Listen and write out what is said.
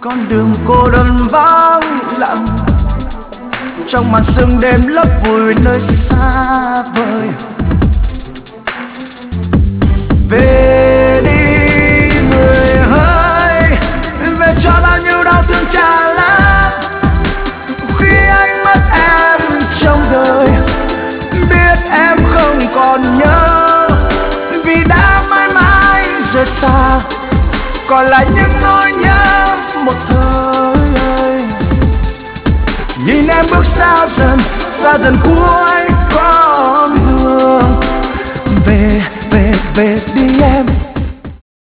con đường cô đơn vắng lặng trong màn sương đêm lấp vùi nơi xa vời. Về đi người ơi, về cho bao nhiêu đau thương tràn lan khi anh mất em trong đời. Biết em không còn nhớ vì đã mãi mãi rời xa, còn lại những nỗi nhớ một thời. Nhìn em bước xa dần cuối con đường. Về về về